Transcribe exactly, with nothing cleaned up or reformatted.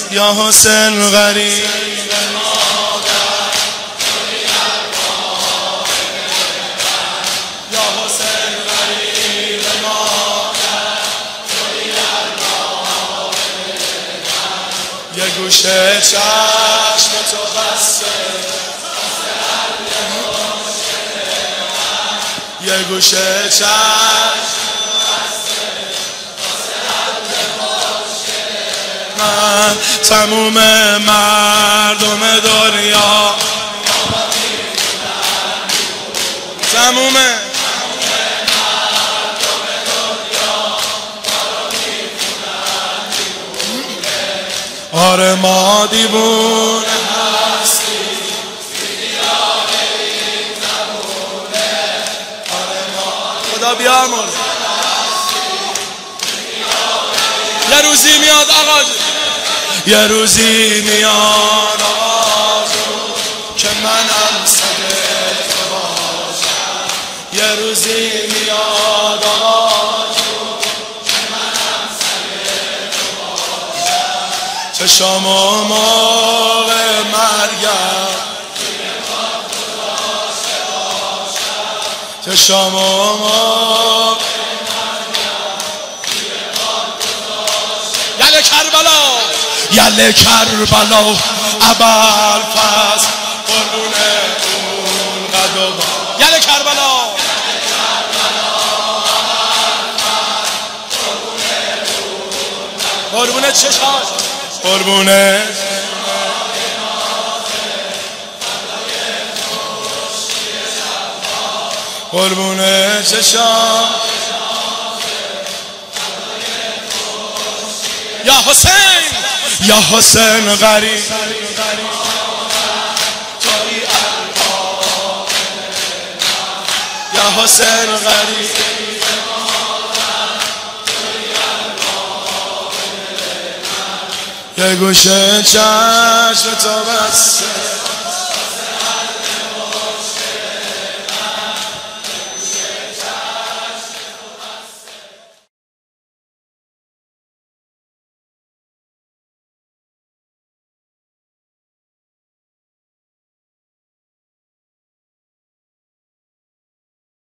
یا حسین غریب یه گوشه چشم تو بسته یه گوشه چشم من تموم مردم دنیا تموم آره ما دیوونه هستیم خدا بیامرز یه روزی میاد آقا یه روزی میاد آقا که منم صدق باشم یه روزی میاد آقا چشام و موقع مرگم چشام و موقع یله کربلا یله کربلا ابوالفضل قربونه اون قدم یله کربلا قربونه چشاش قربونه قربونه چشام یا حسین یا حسین غریب یا حسین غریب یه گوشه چشم تو بسته